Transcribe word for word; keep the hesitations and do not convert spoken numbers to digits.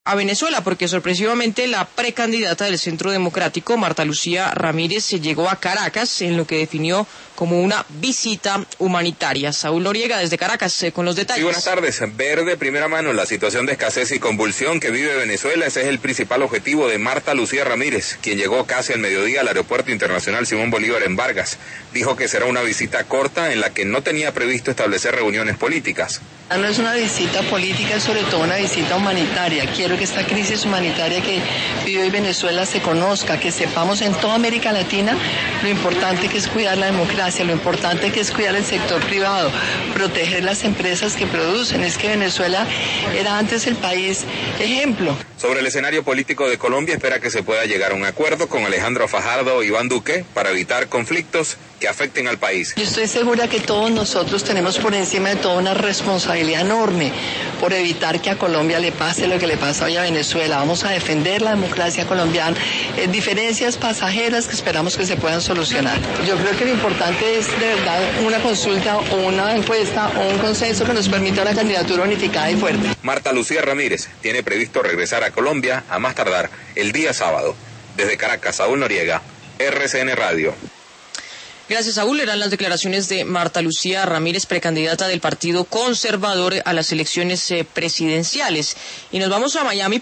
a Venezuela, porque sorpresivamente la precandidata del Centro Democrático, Marta Lucía Ramírez, se llegó a Caracas en lo que definió como una visita humanitaria. Saúl Noriega desde Caracas eh, con los detalles. Sí, buenas tardes. Ver de primera mano la situación de escasez y convulsión que vive Venezuela, ese es el principal objetivo de Marta Lucía Ramírez, quien llegó casi al mediodía al Aeropuerto Internacional Simón Bolívar en Vargas. Dijo que será una visita corta en la que no tenía previsto establecer reuniones políticas. No es una visita política, es sobre todo una visita humanitaria. Quiero que esta crisis humanitaria que vive hoy Venezuela se conozca, que sepamos en toda América Latina lo importante que es cuidar la democracia, lo importante que es cuidar el sector privado, proteger las empresas que producen. Es que Venezuela era antes el país ejemplo. Sobre el escenario político de Colombia, espera que se pueda llegar a un acuerdo con Alejandro Fajardo e Iván Duque para evitar conflictos que afecten al país. Yo estoy segura que todos nosotros tenemos por encima de todo una responsabilidad enorme por evitar que a Colombia le pase lo que le pasa hoy a Venezuela. Vamos a defender la democracia colombiana, eh, diferencias pasajeras que esperamos que se puedan solucionar. Yo creo que lo importante es de verdad una consulta o una encuesta o un consenso que nos permita una candidatura unificada y fuerte. Marta Lucía Ramírez tiene previsto regresar a Colombia a más tardar el día sábado. Desde Caracas, Saúl Noriega, R C N Radio. Gracias, Saúl. Eran las declaraciones de Marta Lucía Ramírez, precandidata del Partido Conservador a las elecciones eh, presidenciales. Y nos vamos a Miami.